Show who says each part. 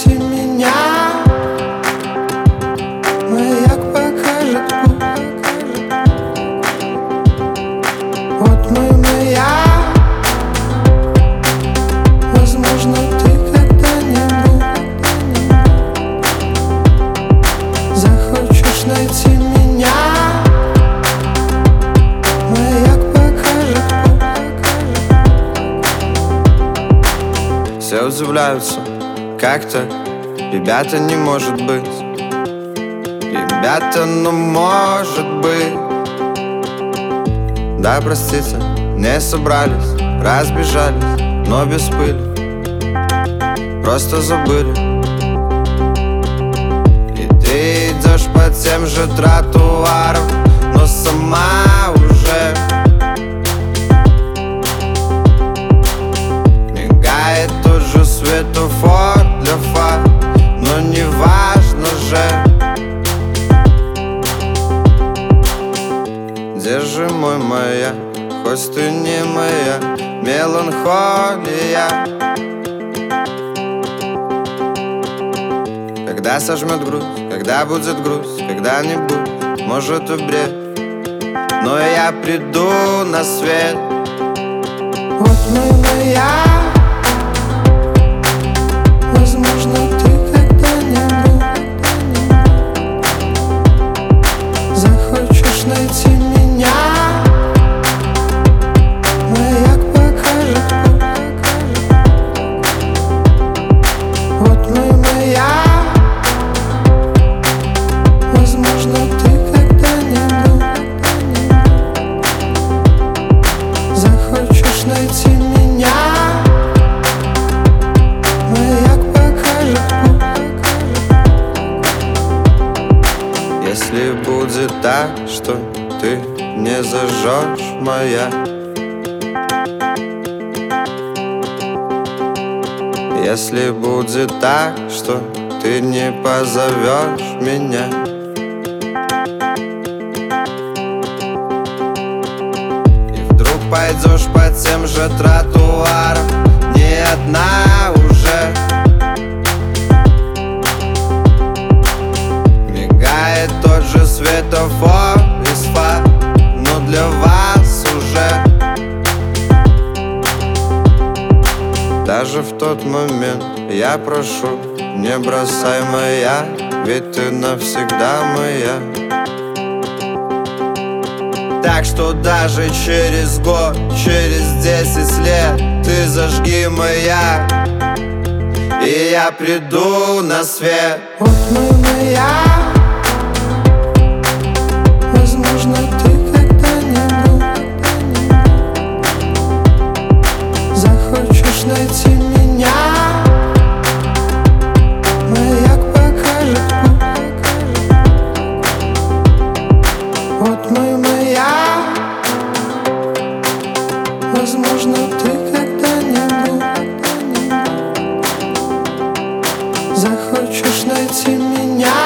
Speaker 1: найти меня. Маяк покажет путь. Вот мой маяк. Возможно, ты когда-нибудь захочешь найти меня. Маяк покажет путь.
Speaker 2: Все удивляются, как так? Ребята, не может быть. Ребята, ну может быть. Да, простите, не собрались, разбежались, но без пыли. Просто забыли. И ты идешь по тем же тротуарам, но сама уже мигает тот же светофор для фар. Но не важно же, держи мой маяк, хоть ты не моя меланхолия. Когда сожмет грусть, когда будет грусть, когда-нибудь, может и бред, но я приду на свет.
Speaker 1: Вот мой маяк. Возможно, ты когда-нибудь захочешь найти меня. Маяк покажет путь. Вот мой маяк. Возможно, ты когда-нибудь захочешь найти меня. Маяк покажет путь.
Speaker 2: Если будет так, что ты не зажжешь маяк, если будет так, что ты не позовешь меня, и вдруг пойдешь по тем же тротуарам, не одна уже. Мигает тот же светофор из фар, но для вас уже. Даже в тот момент я прошу, не бросай маяк, ведь ты навсегда моя. Так что даже через год, через 10 лет ты зажги маяк, и я приду на свет.
Speaker 1: Вот мой маяк. Возможно, ты когда-нибудь захочешь найти меня. Маяк покажет путь. Вот мой маяк. Возможно, ты когда-нибудь захочешь найти меня.